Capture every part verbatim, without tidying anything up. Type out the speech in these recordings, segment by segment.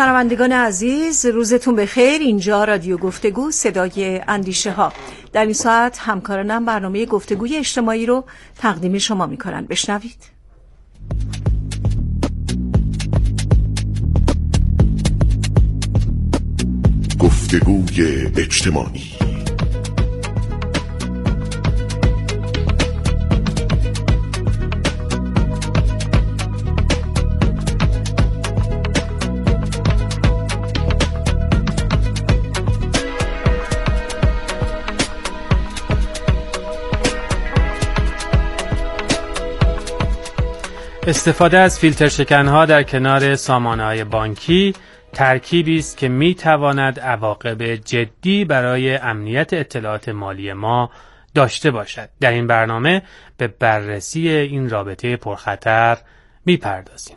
شنوندگان عزیز، روزتون بخیر. اینجا رادیو گفتگو، صدای اندیشه ها. در این ساعت همکارانم برنامه گفتگوی اجتماعی رو تقدیم شما میکنن. بشنوید. گفتگوی اجتماعی. استفاده از فیلتر شکن‌ها در کنار سامانه‌های بانکی ترکیبی است که می‌تواند عواقب جدی برای امنیت اطلاعات مالی ما داشته باشد. در این برنامه به بررسی این رابطه پرخطر می‌پردازیم.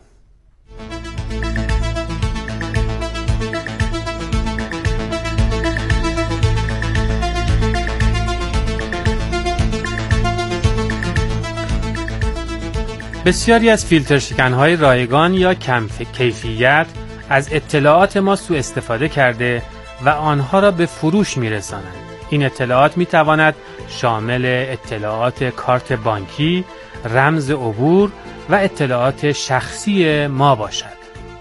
بسیاری از فیلتر شکن‌های رایگان یا کم کیفیت از اطلاعات ما سوء استفاده کرده و آنها را به فروش می‌رسانند. این اطلاعات می‌تواند شامل اطلاعات کارت بانکی، رمز عبور و اطلاعات شخصی ما باشد.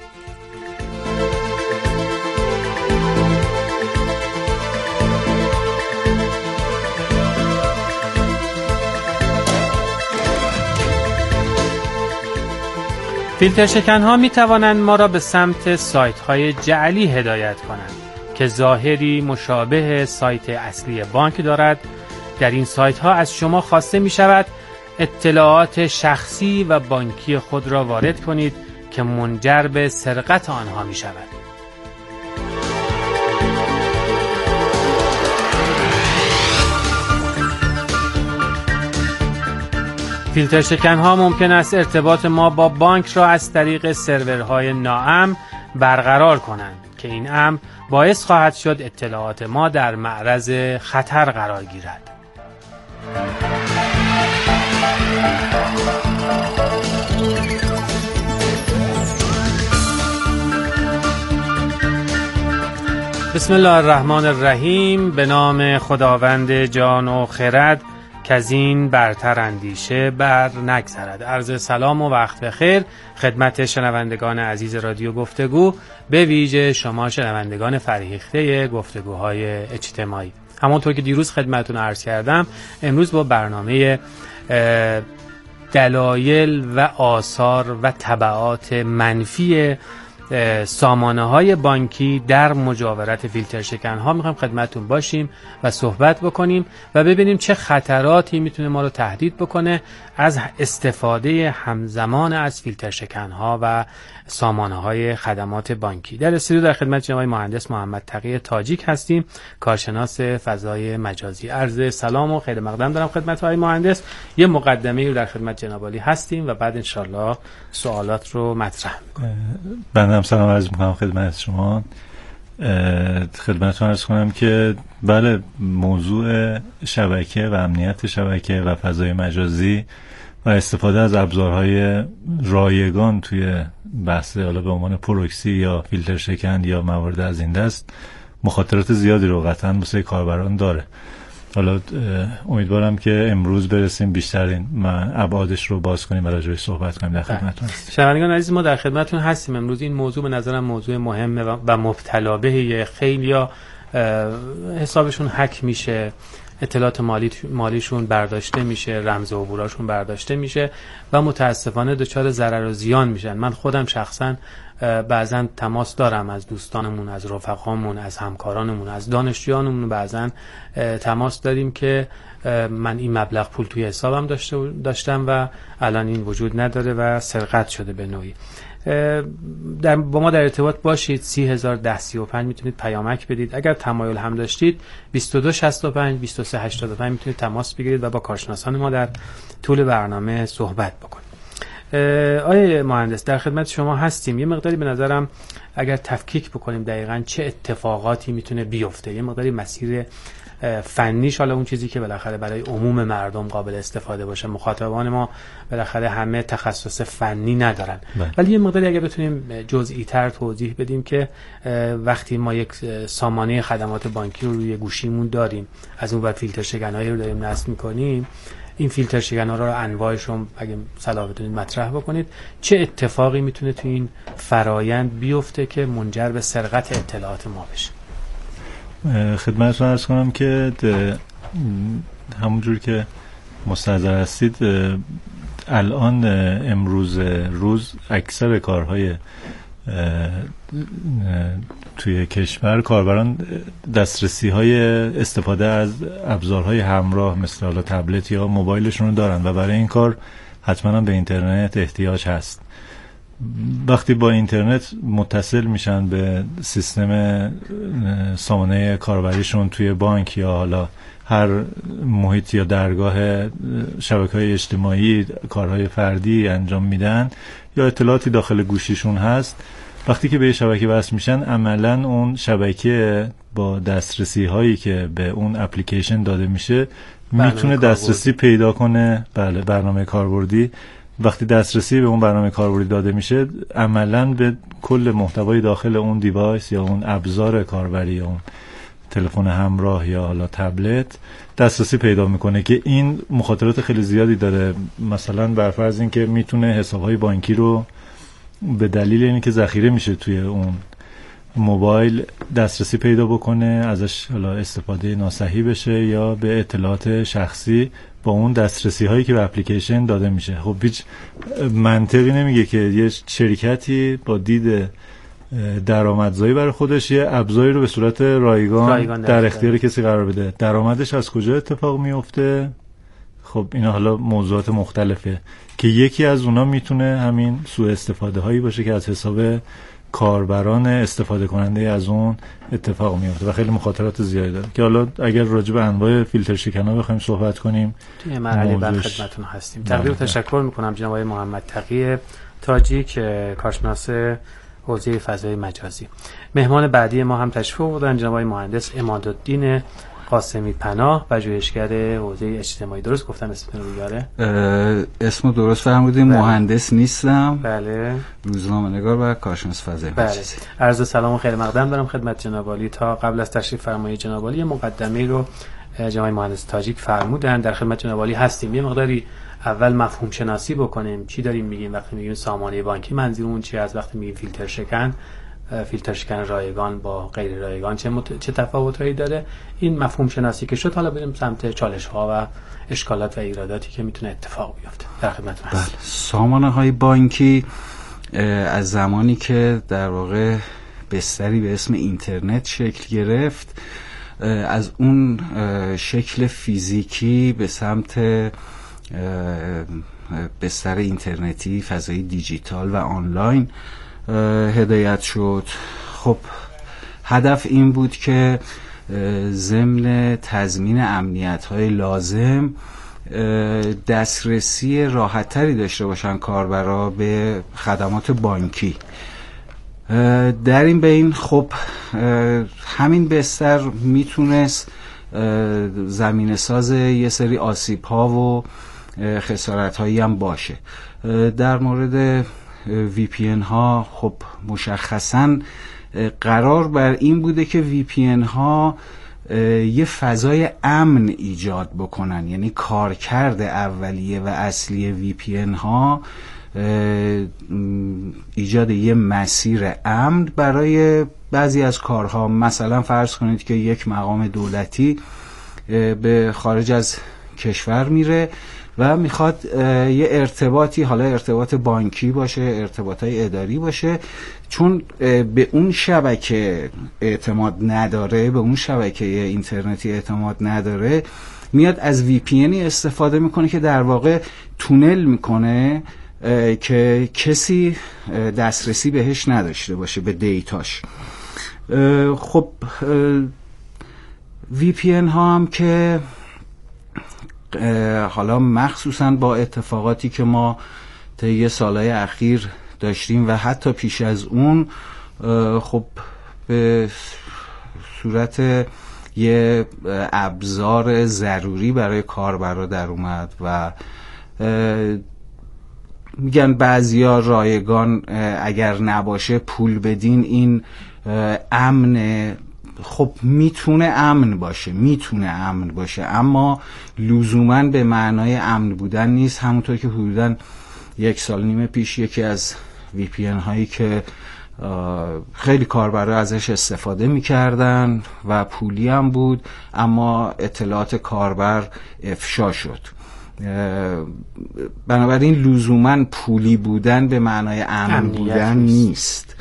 فیلتر شکن‌ها می توانند ما را به سمت سایت‌های جعلی هدایت کنند که ظاهری مشابه سایت اصلی بانک دارد. در این سایت‌ها از شما خواسته می شود اطلاعات شخصی و بانکی خود را وارد کنید که منجر به سرقت آنها می شود. فیلتر شکن‌ها ممکن است ارتباط ما با بانک را از طریق سرورهای ناامن برقرار کنند که این امر باعث خواهد شد اطلاعات ما در معرض خطر قرار گیرد. بسم الله الرحمن الرحیم. به نام خداوند جان و خرد که از این برتر اندیشه بر نگذرد. عرض سلام و وقت بخیر خدمت شنوندگان عزیز رادیو گفتگو، به ویژه شما شنوندگان فرهیخته گفتگوهای اجتماعی. همونطور که دیروز خدمتتون عرض کردم، امروز با برنامه دلایل و آثار و تبعات منفی سامانه‌های بانکی در مجاورت فیلتر شکن‌ها می‌خوایم خدمتتون باشیم و صحبت بکنیم و ببینیم چه خطراتی میتونه ما رو تهدید بکنه از استفاده همزمان از فیلتر شکن‌ها و سامانه‌های خدمات بانکی. در استودیو در خدمت جناب مهندس محمد تقی تاجیک هستیم، کارشناس فضای مجازی. عرض سلام و خیر مقدم دارم خدمت آقای مهندس. یه مقدمه‌ای رو در خدمت جناب عالی هستیم و بعد انشالله سوالات رو مطرح می‌کنیم. بنده هم سلام عرض می‌کنم خدمت شما. خدمتتون عرض کنم که بله، موضوع شبکه و امنیت شبکه و فضای مجازی و استفاده از ابزارهای رایگان توی بحث حالا به عنوان پروکسی یا فیلتر شکن یا موارد از این دست مخاطرات زیادی رو قطعاً واسه کاربران داره. حالا امیدوارم که امروز برسیم بیشتر این ابعادش رو باز کنیم و راجعش صحبت کنیم. در خدمتتون هستیم. شنوندگان عزیز، ما در خدمتتون هستیم. امروز این موضوع به نظرم موضوع مهمه و مبتلا بهیه. خیلیا حسابشون هک میشه، اطلاعات مالی مالیشون برداشته میشه، رمز عبوراشون برداشته میشه و متاسفانه دچار ضرر و زیان میشن. من خودم شخصا بعضا تماس دارم از دوستانمون، از رفقامون، از همکارانمون، از دانشجویانمون، بعضا تماس داریم که من این مبلغ پول توی حسابم داشته داشتم و الان این وجود نداره و سرقت شده به نوعی. در با ما در ارتباط باشید. سی هزار ده سی و پنج میتونید پیامک بدید. اگر تمایل هم داشتید بیست و دو شصت و پنج بیست و سه هشتاد و پنج میتونید تماس بگیرید و با کارشناسان ما در طول برنامه صحبت بکنید. آقای مهندس، در خدمت شما هستیم. یه مقداری به نظرم اگر تفکیک بکنیم دقیقاً چه اتفاقاتی میتونه بیفته، یه مقداری مسیر فنیش حالا اون چیزی که بالاخره برای عموم مردم قابل استفاده باشه. مخاطبان ما بالاخره همه تخصص فنی ندارن. بله. ولی یه مقداری اگه بتونیم جزئی تر توضیح بدیم که وقتی ما یک سامانه خدمات بانکی رو روی گوشیمون داریم، از اون بعد فیلتر شکنایی رو داریم نصب می‌کنیم، این فیلتر شکن‌ها رو انواعشون اگه صلاح بدونید مطرح بکنید، چه اتفاقی میتونه تو این فرایند بیفته که منجر به سرقت اطلاعات ما بشه؟ خدمتتون عرض کنم که همونجور که مستحضر هستید الان امروز روز اکثر کارهای توی کشور کاربران دسترسی های استفاده از ابزارهای همراه مثل حالا تبلت یا موبایلشون رو دارن و برای این کار حتما به اینترنت احتیاج هست. وقتی با اینترنت متصل میشن به سیستم سامانه کاربریشون توی بانک یا حالا هر محیط یا درگاه شبکه‌های اجتماعی کارهای فردی انجام میدن یا اطلاعاتی داخل گوشیشون هست، وقتی که به شبکه وصل میشن عملاً اون شبکه با دسترسی هایی که به اون اپلیکیشن داده میشه میتونه دسترسی پیدا کنه. بله، برنامه کاربردی وقتی دسترسی به اون برنامه کاربردی داده میشه عملاً به کل محتوای داخل اون دیوایس یا اون ابزار کاربری یا اون تلفن همراه یا حالا تبلت دسترسی پیدا میکنه که این مخاطرات خیلی زیادی داره. مثلا برفرض این که میتونه حسابهای بانکی رو به دلیل اینکه ذخیره میشه توی اون موبایل دسترسی پیدا بکنه، ازش حالا استفاده ناصحیح بشه یا به اطلاعات شخصی با اون دسترسی هایی که به اپلیکیشن داده میشه. خب هیچ منطقی نمیگه که یه شرکتی با دید درآمدزایی برای خودش یه ابزاری رو به صورت رایگان, رایگان در اختیار کسی قرار بده. درآمدش از کجا اتفاق میفته؟ خب اینا حالا موضوعات مختلفه که یکی از اونا میتونه همین سوء استفاده هایی باشه که از حساب کاربران استفاده کننده از اون اتفاق میفته و خیلی مخاطرات زیادی داره که حالا اگر راجع به انواع فیلتر شکن‌ها بخوایم صحبت کنیم توی مرحله بعد خدمتتون هستیم. تقدیر تشکر میکنم جناب آقای محمد تقی تاجیک، کارشناس حوزه فضای مجازی. مهمان بعدی ما هم تشریف آوردن جناب آقای مهندس عمادالدین قاسمی پناه، پژوهشگر حوزه اجتماعی. درست گفتم اسمتون رو بیاره؟ اسمو درست فرمودید. مهندس نیستم. بله. روزنامه‌نگار و کارشناس فضای مجازی. بله. عرض سلام و خیر مقدم دارم خدمت جناب عالی. تا قبل از تشریف فرمایی جناب عالی مقدمه‌ای رو جناب مهندس تاجیک فرمودن. در خدمت جناب عالی هستیم. یه مقداری اول مفهوم شناسی بکنیم. چی داریم میگیم وقتی میگیم سامانه بانکی؟ منظورمون چیه؟ از وقتی میگیم فیلتر شکن، فیلتر شکن رایگان با غیر رایگان چه مت... چه تفاوتایی داره؟ این مفهوم شناسی که شد، حالا بریم سمت چالش ها و اشکالات و ایراداتی که میتونه اتفاق بیفته. در خدمتتون هستم. بله. سامانه های بانکی از زمانی که در واقع بستری به اسم اینترنت شکل گرفت، از اون شکل فیزیکی به سمت بستر اینترنتی، فضای دیجیتال و آنلاین هدایت شد. خب هدف این بود که ضمن تضمین امنیت‌های لازم دسترسی راحت‌تری داشته باشن کاربرا به خدمات بانکی. در این بین خب همین بستر میتونست زمینه ساز یه سری آسیب‌ها و خسارت‌هایی هم باشه. در مورد وی پی ان ها خب مشخصاً قرار بر این بوده که وی پی ان ها یه فضای امن ایجاد بکنن، یعنی کارکرد اولیه و اصلی وی پی ان ها ایجاد یه مسیر امن برای بعضی از کارها. مثلا فرض کنید که یک مقام دولتی به خارج از کشور میره و میخواد یه ارتباطی، حالا ارتباط بانکی باشه، ارتباطای اداری باشه، چون به اون شبکه اعتماد نداره، به اون شبکه اینترنتی اعتماد نداره، میاد از وی پی ان استفاده میکنه که در واقع تونل میکنه که کسی دسترسی بهش نداشته باشه، به دیتاش. خب وی پی ان ها هم که حالا مخصوصا با اتفاقاتی که ما طی سالهای اخیر داشتیم و حتی پیش از اون، خب به صورت یه ابزار ضروری برای کاربرا در اومد و میگن بعضیا رایگان اگر نباشه پول بدین این امنه. خب میتونه امن باشه میتونه امن باشه اما لزوماً به معنای امن بودن نیست. همونطور که حدوداً یک سال نیم پیش یکی از وی پی ان هایی که خیلی کاربرا ازش استفاده میکردن و پولی هم بود اما اطلاعات کاربر افشا شد. بنابراین لزوماً پولی بودن به معنای امن بودن نیست.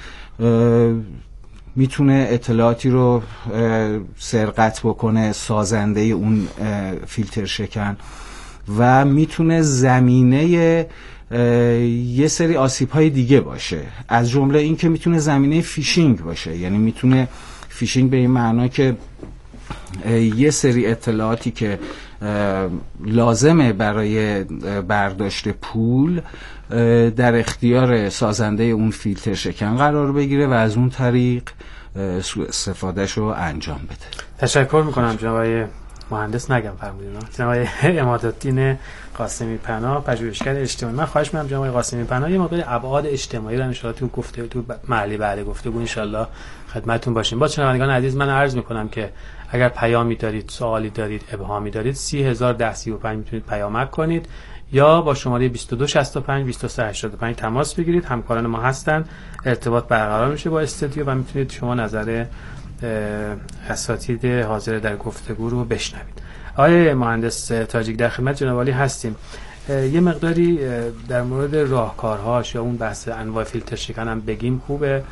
میتونه اطلاعاتی رو سرقت بکنه سازنده اون فیلتر شکن و میتونه زمینه یه سری آسیب‌های دیگه باشه، از جمله این که میتونه زمینه فیشینگ باشه. یعنی میتونه فیشینگ به این معنا که یه سری اطلاعاتی که لازمه برای برداشت پول در اختیار سازنده اون فیلتر شکن قرار بگیره و از اون طریق سوء استفادهش رو انجام بده. تشکر میکنم جناب آقای مهندس نگم فرمودین جناب آقای عمادالدین قاسمی پناه پژوهشگر اجتماعی. من خواهش می‌کنم جناب آقای قاسمی پناه یه مقدار ابعاد اجتماعی رو ان شاء الله تو گفته تو محلی بعد گفتگو ان شاء الله خدمتتون باشیم. با شنوندگان عزیز من عرض میکنم که اگر پیامی دارید، سوالی دارید، ابهامی دارید سی هزار و ده سی و پنج میتونید پیامک کنید یا با شماره بیست و دو شصت و پنج بیست و سه هشتاد و پنج تماس بگیرید. همکاران ما هستن، ارتباط برقرار میشه با استودیو و میتونید شما نظر اساتید حاضر در گفتگو رو بشنوید. آقای مهندس تاجیک در خدمت جناب عالی هستیم. یه مقداری در مورد راهکارهاش یا اون بحث انواع فیلتر شکن هم بگیم خوبه.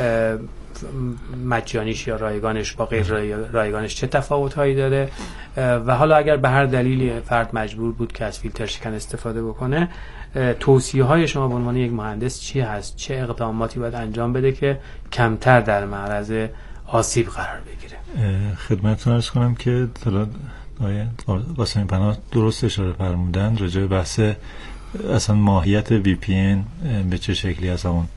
مجانیش یا رایگانش با غیر رایگانش چه تفاوت‌هایی داره و حالا اگر به هر دلیلی فرد مجبور بود که از فیلتر شکن استفاده بکنه توصیه‌های شما به عنوان یک مهندس چی هست؟ چه اقداماتی باید انجام بده که کمتر در معرض آسیب قرار بگیره؟ خدمتتون عرض کنم که آقای قاسمی پناه درست اشاره فرمودن راجع به بحث اصلا ماهیت وی پی ان به چه شکلی هست. اون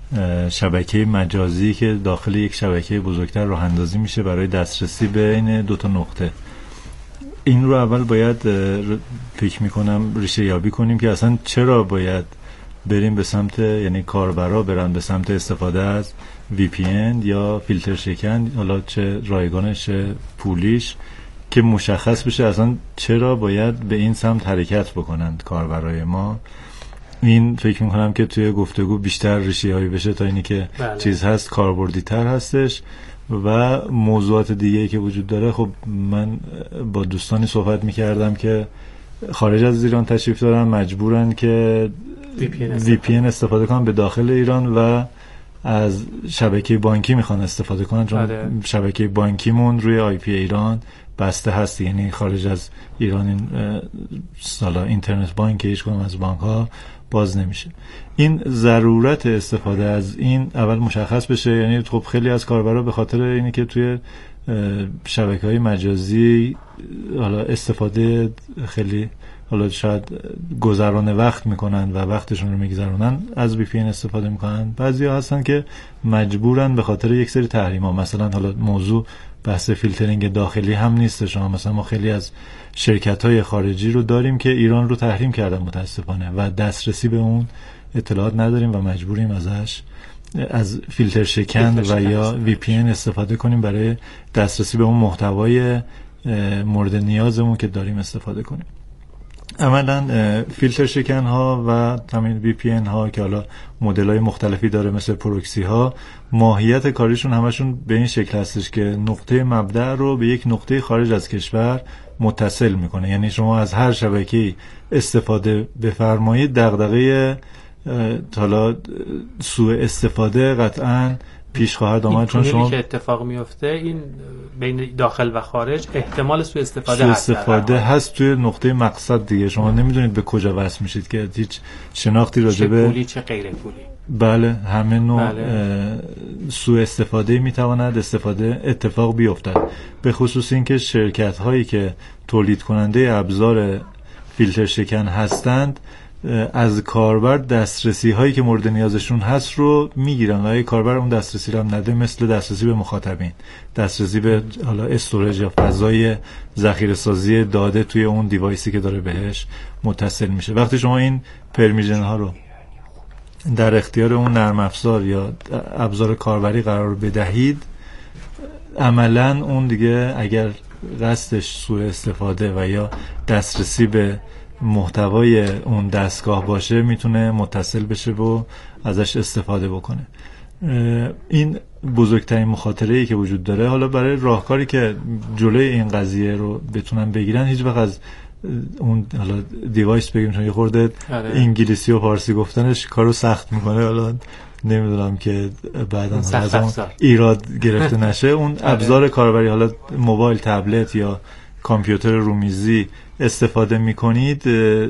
شبکه مجازی که داخل یک شبکه بزرگتر راه اندازی میشه برای دسترسی بین دو تا نقطه. این رو اول باید فکر میکنم ریشه یابی کنیم که اصلا چرا باید بریم به سمت، یعنی کاربرا برن به سمت استفاده از وی پی ان یا فیلتر شکن، حالا چه رایگانش چه پولیش، که مشخص بشه اصلا چرا باید به این سمت حرکت بکنند کاربرای ما. این فکر میکنم که توی گفتگو بیشتر ریشه یابی بشه تا اینی که بله. چیز هست کاربردی تر هستش. و موضوعات دیگه‌ای که وجود داره، خب من با دوستانی صحبت میکردم که خارج از ایران تشریف دارن، مجبورن که وی پی ان استفاده کنن به داخل ایران و از شبکه بانکی میخوان استفاده کنن، چون بله. شبکه بانکیمون روی آی پی ایران بسته هست، یعنی خارج از ایران این سالا اینترنت بانک هیچ کدوم از بانک ها باز نمیشه. این ضرورت استفاده از این اول مشخص بشه. یعنی خب خیلی از کاربرا به خاطر اینی که توی شبکه‌های مجازی حالا استفاده خیلی حالا شاید گذران وقت میکنن و وقتشون رو میگذرونن از وی پی ان استفاده میکنن. بعضیا هستن که مجبورن به خاطر یک سری تحریم‌ها، مثلا حالا موضوع بحث فیلترینگ داخلی هم نیست شما، مثلا ما خیلی از شرکت‌های خارجی رو داریم که ایران رو تحریم کردن متاسفانه و دسترسی به اون اطلاعات نداریم و مجبوریم ازش از فیلتر شکن و یا وی پی ان استفاده کنیم برای دسترسی به اون محتوای مورد نیازمون که داریم استفاده کنیم. عملاً فیلتر شکن ها و همین وی پی ان ها که حالا مدل های مختلفی داره مثل پروکسی ها، ماهیت کاریشون همشون به این شکل هستش که نقطه مبدأ رو به یک نقطه خارج از کشور متصل میکنه. یعنی شما از هر شبکه‌ای استفاده بفرمایید، دغدغه حالا سوء استفاده قطعاً پیش خواهد آمد، چون شما که اتفاق میفته این بین داخل و خارج احتمال سوء استفاده سوء هست استفاده هست توی نقطه مقصد دیگه. شما نمیدونید به کجا وصل میشید که هیچ شناختی راجع به چه پولی چه غیر پولی. بله همه نوع بله. سوء استفاده میتواند استفاده اتفاق بیفتد، به خصوص اینکه شرکت هایی که تولید کننده ابزار فیلتر شکن هستند از کاربر دسترسی هایی که مورد نیازشون هست رو میگیرن و اگه کاربر اون دسترسی رو هم نده، مثل دسترسی به مخاطبین، دسترسی به حالا استوریج یا فضای ذخیره سازی داده توی اون دیوایسی که داره بهش متصل میشه. وقتی شما این پرمیژن ها رو در اختیار اون نرم افزار یا ابزار کاربری قرار بدهید، عملاً اون دیگه اگر قصدش سوء استفاده و یا دسترسی به محتوای اون دستگاه باشه، میتونه متصل بشه و ازش استفاده بکنه. این بزرگترین مخاطره‌ای که وجود داره. حالا برای راهکاری که جلوی این قضیه رو بتونن بگیرن، هیچ وقت از اون حالا دیوایس بگیم، چون یه خورده انگلیسی و فارسی گفتنش کارو سخت میکنه، حالا نمیدونم که بعدا از اون ایراد گرفته نشه. اون ابزار کاربری، حالا موبایل، تبلت یا کامپیوتر رومیزی استفاده میکنید،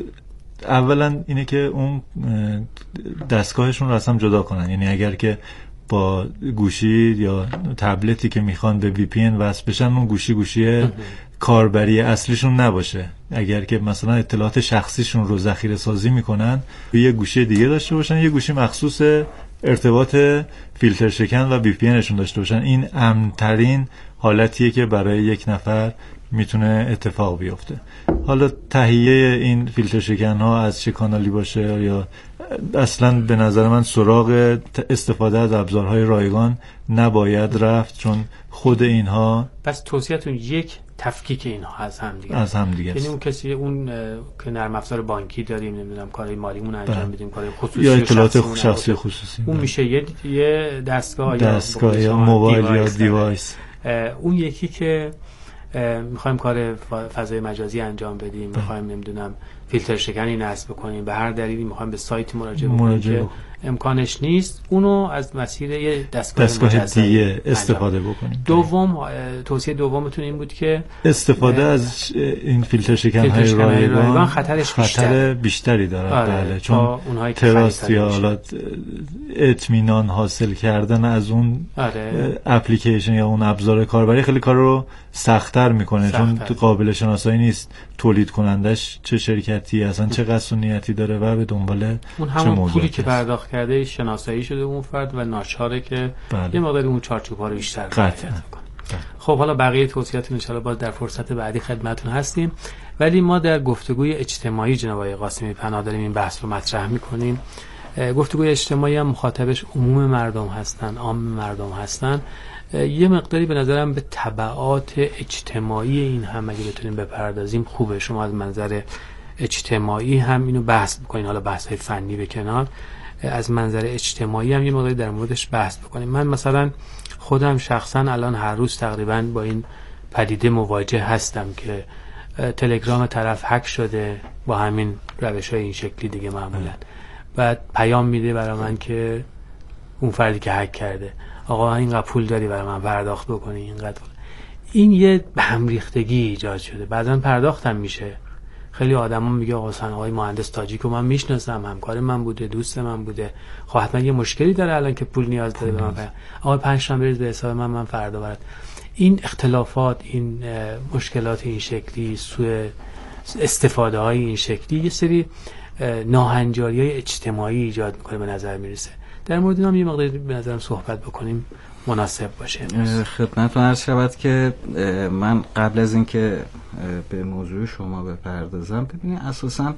اولا اینه که اون دستگاهشون رو اصلا جدا کنن. یعنی اگر که با گوشی یا تبلتی که میخوان به وی پی ان وصل بشن، اون گوشی گوشی کاربری اصلیشون نباشه. اگر که مثلا اطلاعات شخصیشون رو ذخیره سازی میکنن، یه گوشی دیگه داشته باشن، یه گوشی مخصوص ارتباط فیلتر شکن و وی پی انشون داشته باشن. این امن‌ترین حالتیه که برای یک نفر میتونه اتفاق بیفته. حالا تهیه این فیلتر شکن ها از چه کانالی باشه، یا اصلا به نظر من سراغ استفاده از ابزارهای رایگان نباید رفت، چون خود اینها. پس توصیه‌تون یک، تفکیک اینها از هم دیگه از هم دیگه یعنی اون کسی اون که نرم افزار بانکی داریم، نمیدونم کارهای مالیمون انجام بدیم، کارهای خصوصی یا اطلاعات شخصی خصوصی، اون میشه یه یه دستگاه دستگاه یا موبایل یا دیوایس. اون یکی که میخوایم کار فضای مجازی انجام بدیم، میخوایم نمیدونم فیلتر شکنی نصب بکنیم، به هر دلیلی میخوایم به سایت مراجعه بکنیم که امکانش نیست، اونو از مسیر یه دستگاه, دستگاه دیگه استفاده بکنیم. دوم، توصیه دومتون این بود که استفاده از این فیلتر شکن های رایگان خطرش خطر بیشتری داره. آره. بله، چون تراست یا حالا اطمینان حاصل کردن از اون آره. اپلیکیشن یا اون ابزار کاربری خیلی کار رو سخت‌تر میکنه، چون قابل شناسایی نیست تولید کنندش چه شرکتی اصلا چه قصد و نیتی داره و به دنبال اون همون پولی که پرداخت کرده شناسایی شده اون فرد و ناچاره که بله. یه مقدار اون چارچوب‌ها رو بیشتر قطعاً. خب حالا بقیه توصیه‌تون ان شاءالله باز در فرصت بعدی خدمتتون هستیم، ولی ما در گفتگوی اجتماعی جناب آقای قاسمی پناه داریم این بحث رو مطرح می‌کنیم. گفتگوی اجتماعی هم مخاطبش عموم مردم هستن، عام مردم هستن. یه مقداری به نظرم به تبعات اجتماعی این هم اگه بتونیم بپردازیم خوبه. شما از منظر اجتماعی هم اینو بحث بکنین، حالا بحث‌های فنی به کنار، از منظر اجتماعی هم یه مقداری در موردش بحث بکنیم. من مثلا خودم شخصا الان هر روز تقریبا با این پدیده مواجه هستم که تلگرام طرف هک شده با همین روش‌های این شکلی دیگه معمولا، بعد پیام میده برای من که اون فردی که هک کرده آقا اینقدر پول داری برای من پرداخت بکنی، اینقدر. این یه به هم ریختگی ایجاد شده. بعضا پرداختم میشه، خیلی آدما میگه آقا حسین آقای مهندس تاجیکو من میشناسم، همکار من بوده، دوست من بوده، خب حتما یه مشکلی داره الان که پول نیاز داره به من، آقا پنج تا بریز به حساب من من فردا برات. این اختلافات، این مشکلات این شکلی، سوء استفاده های این شکلی یه سری ناهنجاری های اجتماعی ایجاد میکنه به نظر میرسه. در مورد اینا یه مقدار به نظرم صحبت بکنیم مناسب باشه. خدمتتون عرض شود که من قبل از اینکه به موضوع شما بپردازم، ببینید اساساً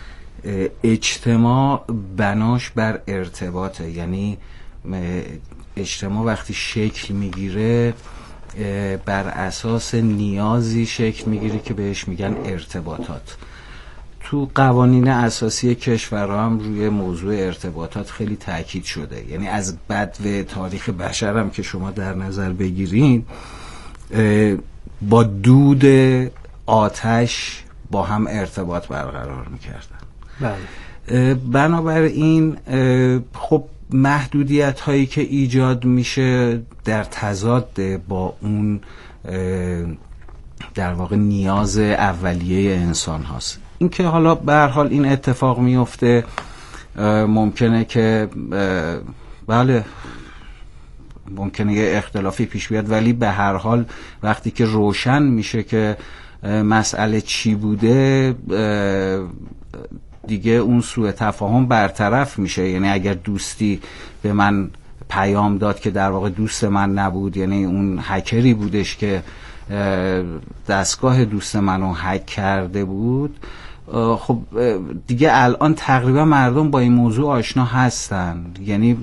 اجتماع بناش بر ارتباطه. یعنی اجتماع وقتی شکل میگیره بر اساس نیازی شکل میگیره که بهش میگن ارتباطات. تو قوانین اساسی کشورها هم روی موضوع ارتباطات خیلی تاکید شده. یعنی از بدو تاریخ بشر هم که شما در نظر بگیرین، با دود آتش با هم ارتباط برقرار میکردن. بله. بنابراین خب محدودیت هایی که ایجاد میشه در تضاد با اون در واقع نیاز اولیه انسان هاست. این که حالا به هر حال این اتفاق میفته، ممکنه که بله ممکنه یه اختلافی پیش بیاد، ولی به هر حال وقتی که روشن میشه که مسئله چی بوده، دیگه اون سوء تفاهم برطرف میشه. یعنی اگر دوستی به من پیام داد که در واقع دوست من نبود، یعنی اون هکری بودش که دستگاه دوست منو هک کرده بود، خب دیگه الان تقریبا مردم با این موضوع آشنا هستن. یعنی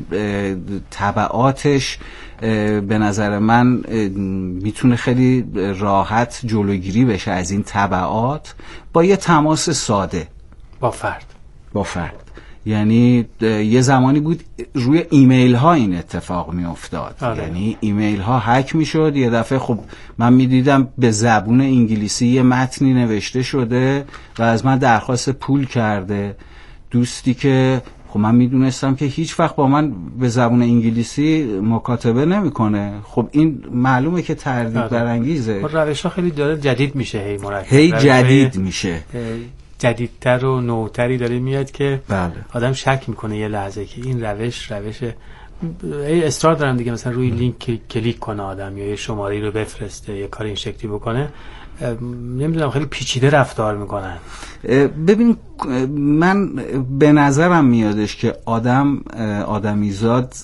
تبعاتش به نظر من میتونه خیلی راحت جلوگیری بشه از این تبعات با یه تماس ساده با فرد با فرد یعنی یه زمانی بود روی ایمیل ها این اتفاق می افتاد. آره. یعنی ایمیل ها هک می شد، یه دفعه خب من می دیدم به زبون انگلیسی یه متنی نوشته شده و از من درخواست پول کرده، دوستی که خب من می دونستم که هیچ وقت با من به زبون انگلیسی مکاتبه نمی کنه. خب این معلومه که تردید آره. برانگیزه. روش ها خیلی داره جدید میشه، هی مرکب هی جدید میشه، جدیدتر و نوتری داره میاد که بله. آدم شک میکنه یه لحظه که این روش روش اصرار دارن دیگه، مثلا روی لینک کلیک کنه آدم یا یه شماره رو بفرسته یه کار این شکلی بکنه. نمیدونم خیلی پیچیده رفتار میکنن. ببین من به نظرم میادش که آدم آدمیزاد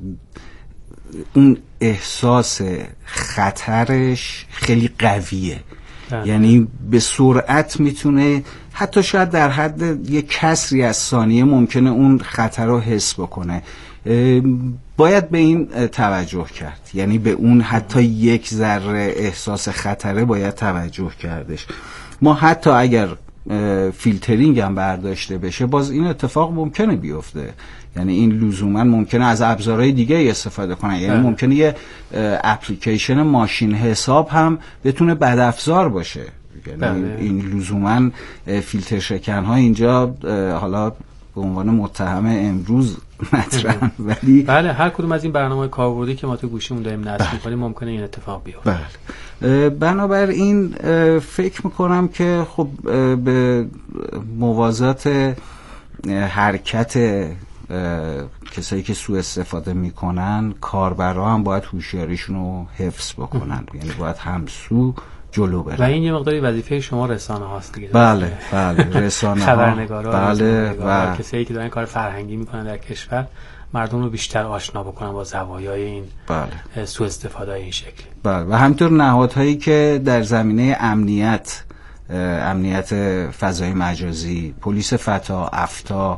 اون احساس خطرش خیلی قویه. یعنی به سرعت میتونه حتی شاید در حد یک کسری از ثانیه ممکنه اون خطر رو حس بکنه. باید به این توجه کرد، یعنی به اون حتی یک ذره احساس خطره باید توجه کردش. ما حتی اگر فیلترینگ هم برداشته بشه باز این اتفاق ممکنه بیفته. یعنی این لزوما ممکنه از ابزارهای دیگه استفاده کنن. یعنی اه. ممکنه یه اپلیکیشن ماشین حساب هم بتونه بدافزار باشه. یعنی این لزوما فیلتر شکن ها اینجا حالا به عنوان متهم امروز مطرحن، ولی بله هر کدوم از این برنامه‌های کاربردی که ما تو گوشیمون داریم نصب می‌کنیم ممکنه این اتفاق بیفته. بله. بنابراین فکر می‌کنم که خب به موازات حرکت کسایی که سوء استفاده میکنن، کاربرا هم باید هوشیاریشون رو حفظ بکنن. یعنی باید همسو جلو برن. و این یه مقداری وظیفه شما رسانه هاست دیگه. بله بله رسانه ها، خبرنگارا، بله و کسایی که دارن کار فرهنگی میکنن در کشور مردم رو بیشتر آشنا بکنن با زوایای این بله. سوء استفاده این شکلی. بله و همینطور نهادهایی که در زمینه امنیت امنیت فضای مجازی، پلیس فتا، افتا،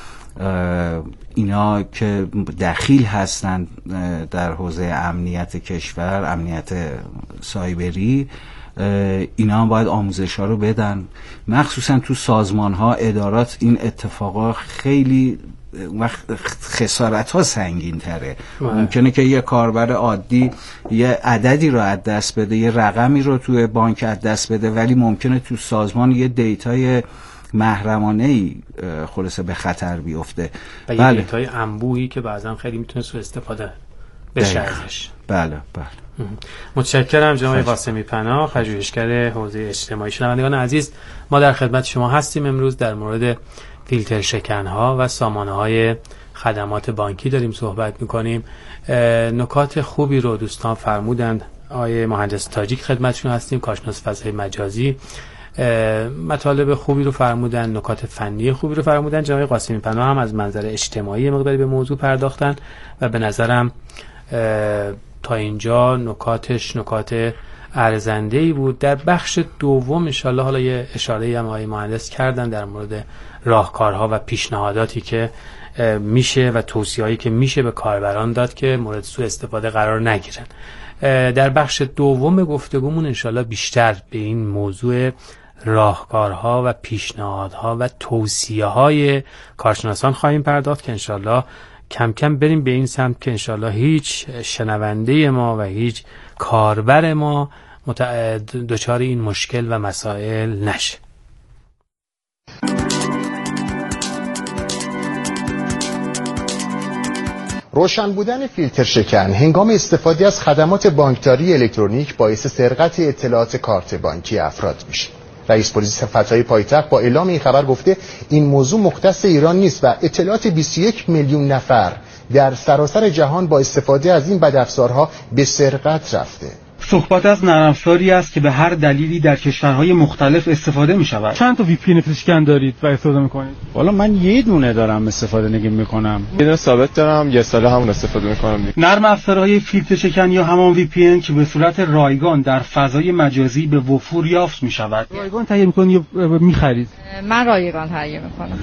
اینا که دخیل هستند در حوزه امنیت کشور، امنیت سایبری، اینا هم باید آموزش ها رو بدن. مخصوصا تو سازمان ها، ادارات این اتفاقا خیلی وقت خسارت ها سنگین تره. ممکنه که یه کاربر عادی یه عددی رو از دست بده، یه رقمی رو توی بانک از دست بده، ولی ممکنه تو سازمان یه دیتای محرمانه‌ای خلاصه به خطر بیفته و یه بله. دیتای انبوهی که بعضا خیلی میتونه سوء استفاده بشه ازش. بله بله. متشکرم جناب قاسمی پناه، پژوهشگر حوزه اجتماعی. شنوندگان عزیز، ما در خدمت شما هستیم. امروز در مورد فیلتر شکن‌ها و سامانه‌های خدمات بانکی داریم صحبت می‌کنیم. نکات خوبی رو دوستان فرمودند. آقای مهندس تاجیک خدمتشون هستیم، کارشناس فضای مجازی. مطالب خوبی رو فرمودن، نکات فنی خوبی رو فرمودن. جناب قاسمی پناه هم از منظر اجتماعی مقداری به موضوع پرداختن و به نظرم تا اینجا نکاتش نکات ارزنده‌ای بود. در بخش دوم انشالله حالا یه اشاره‌ای هم آقای مهندس کردن در مورد راهکارها و پیشنهاداتی که میشه و توصیه‌هایی که میشه به کاربران داد که مورد سوء استفاده قرار نگیرن. در بخش دوم گفتگومون انشالله بیشتر به این موضوع راهکارها و پیشنهادها و توصیه‌های کارشناسان خواهیم پرداخت که انشالله کم کم بریم به این سمت که انشالله هیچ شنونده ما و هیچ کاربر ما دچار این مشکل و مسائل نشه. روشن بودن فیلتر شکن هنگام استفاده از خدمات بانکداری الکترونیک باعث سرقت اطلاعات کارت بانکی افراد میشه. رئیس پلیس فتای پایتخت با اعلام این خبر گفته این موضوع مختص ایران نیست و اطلاعات بیست و یک میلیون نفر در سراسر جهان با استفاده از این بدافزارها به سرقت رفته. صحبت از نرم افزاری است که به هر دلیلی در کشورهای مختلف استفاده می شود. چند تا وی پی ان فیلتر شکن دارید و استفاده می‌کنید؟ والا من یه دونه دارم استفاده نگه می‌کنم. یه دونه ثابت دارم، یه ساله همون استفاده می‌کنم. نرم افزارهای فیلتر شکن یا همان وی پی ان که به صورت رایگان در فضای مجازی به وفور یافت می‌شود. رایگان تهیه می‌کنید یا می‌خرید؟ من رایگان تهیه می‌کنم.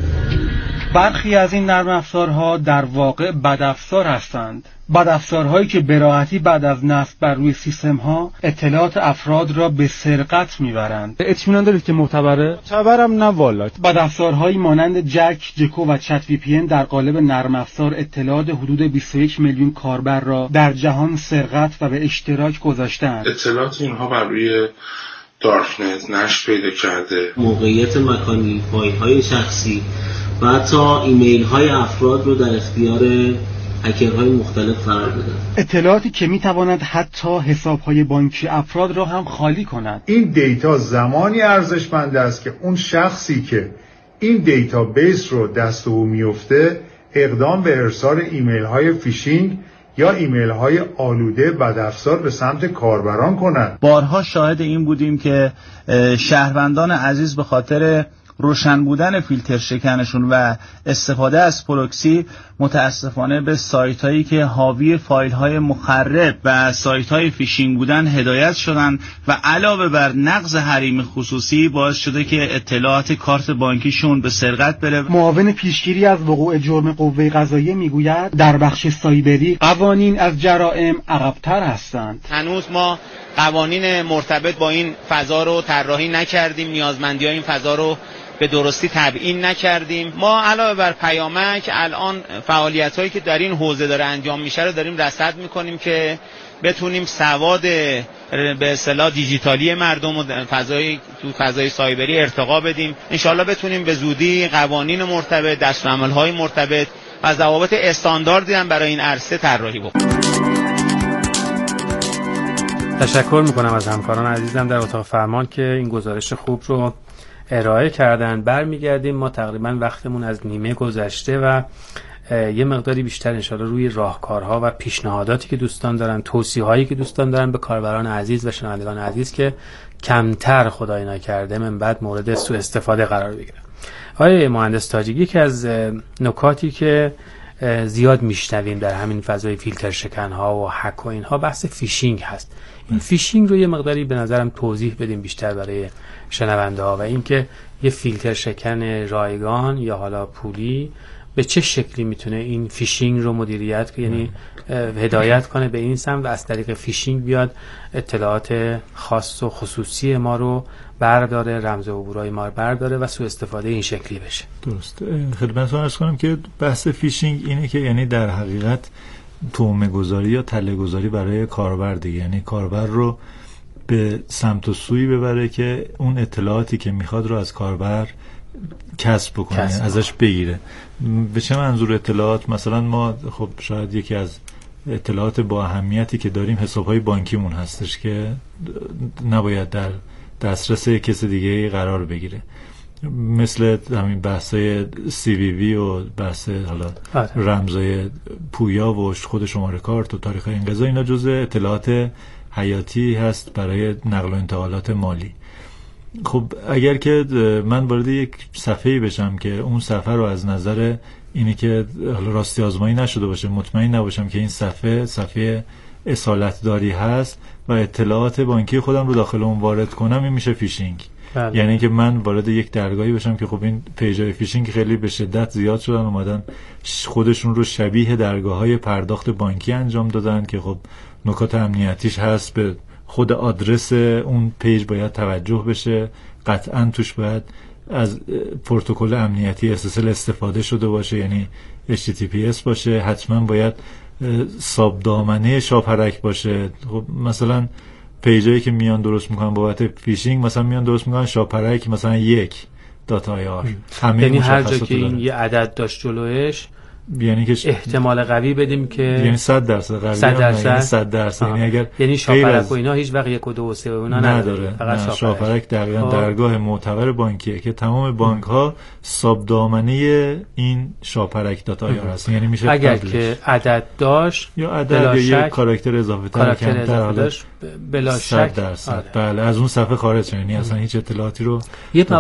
برخی از این نرم افزارها در واقع بدافزار هستند. بدافزارهایی که به راحتی بعد از نصب بر روی سیستم‌ها اطلاعات افراد را به سرقت می‌برند. اطمینان دارید که معتبره؟ معتبرم نه والا. بدافزارهایی مانند جک، جکو و چت وی پی ان در قالب نرم افزار اطلاعات حدود بیست و یک میلیون کاربر را در جهان سرقت و به اشتراک گذاشتند. اطلاعات اینها بر روی دارکنت نشر پیدا کرده. موقعیت مکانی، فایل‌های شخصی و حتی ایمیل‌های افراد رو در اختیار هکرهای مختلف قرار بدن. اطلاعاتی که می‌تواند حتی حساب‌های بانکی افراد را هم خالی کند. این دیتا زمانی ارزشمند است که اون شخصی که این دیتابیس رو دست او میفته اقدام به ارسال ایمیل‌های فیشینگ یا ایمیل‌های آلوده بدافزار به سمت کاربران کند. بارها شاهد این بودیم که شهروندان عزیز به خاطر روشن بودن فیلتر شکنشون و استفاده از پروکسی متاسفانه به سایت هایی که حاوی فایل های مخرب و سایت های فیشینگ بودن هدایت شدن و علاوه بر نقض حریم خصوصی باعث شده که اطلاعات کارت بانکیشون به سرقت بره. معاون پیشگیری از وقوع جرم قوه قضاییه میگوید در بخش سایبری قوانین از جرائم عقب‌تر هستند. هنوز ما قوانین مرتبط با این فضا رو طراحی نکردیم، نیازمندی‌های این فضا رو به درستی تبیین نکردیم. ما علاوه بر پیامک الان فعالیت‌هایی که در این حوزه داره انجام میشه رو داریم رصد می‌کنیم که بتونیم سواد به اصطلاح دیجیتالی مردم و فضای تو فضای سایبری ارتقا بدیم. انشالله بتونیم به زودی قوانین مرتبط، دستورالعمل‌های مرتبط و ضوابط استانداردی هم برای این عرصه طراحی بکنیم. تشکر میکنم از همکاران عزیزم در اتاق فرمان که این گزارش خوب رو ارائه کردن. برمیگردیم، ما تقریبا وقتمون از نیمه گذشته و یه مقداری بیشتر انشاءالله روی راهکارها و پیشنهاداتی که دوستان دارن، توصیه‌هایی که دوستان دارن به کاربران عزیز و شنوندگان عزیز که کمتر خدای نکرده من بعد مورد سوء استفاده قرار بگیرن. آقای مهندس تاجیکی که از نکاتی که زیاد میشنویم در همین فضای فیلتر شکن ها و هک و اینها بحث فیشینگ هست. این فیشینگ رو یه مقداری به نظرم توضیح بدیم بیشتر برای شنونده ها و اینکه یه فیلتر شکن رایگان یا حالا پولی به چه شکلی میتونه این فیشینگ رو مدیریت کنه، یعنی هدایت کنه به این سمت و از طریق فیشینگ بیاد اطلاعات خاص و خصوصی ما رو برداره، رمز عبورای ما رو برداره و سوء استفاده این شکلی بشه. درست. خدمتتون عرض کنم که بحث فیشینگ اینه که یعنی در حقیقت تومه گذاری یا تله گذاری برای کاربر دیگه، یعنی کاربر رو به سمت و سوی ببره که اون اطلاعاتی که میخواد رو از کاربر کسب بکنه، کسب. ازش بگیره. به چه منظور اطلاعات؟ مثلا ما خب شاید یکی از اطلاعات با اهمیتی که داریم حساب‌های بانکیمون هستش که نباید در دسترس کس دیگه قرار بگیره، مثل همین بحثای سی وی وی و بحث حالا رمزای پویا و خود شماره کارت و تاریخ انقضا، اینا جزء اطلاعات حیاتی هست برای نقل و انتقالات مالی. خب اگر که من وارد یک صفحه‌ای بشم که اون صفحه رو از نظر اینی که حالا راستی آزمایی نشده باشه مطمئن نباشم که این صفحه صفحه اصالت داری هست و اطلاعات بانکی خودم رو داخل اون وارد کنم، این میشه فیشینگ. بله. یعنی که من وارد یک درگاهی بشم که خب این پیجای فیشینگ خیلی به شدت زیاد شدن، اومدن خودشون رو شبیه درگاه‌های پرداخت بانکی انجام دادن که خب نکات امنیتیش هست، به خود آدرس اون پیج باید توجه بشه، قطعاً توش باید از پروتکل امنیتی اس اس ال استفاده شده باشه، یعنی اچ تی تی پی اس باشه، حتما باید ساب دامنه شاپرک باشه. خب مثلا پیجایی که میان درست میکنن بابت فیشینگ مثلا میان درست میکنن شاپرک مثلا یک دات آی آر، یعنی هر جا که این یه عدد داشت جلوش یعنی که احتمال قوی بدیم که یعنی صد درصد قوی صد درصد یعنی صد درصد یعنی اگر یعنی شاپرک و اینا هیچ وقت یک و دو و سه و اینا نداره، فقط شاپرک. شاپرک دقیقاً درگاه معتبر بانکیه که تمام بانک ها ساب دامنه این شاپرک دات آی آر هست. یعنی میشه اگر قبلش. که عدد داشت یا عدد یا یک کاراکتر اضافه تر کمتر داشت بلا شک درصد. بله از اون صفحه خارج شد، یعنی اصلا هیچ اطلاعاتی رو یه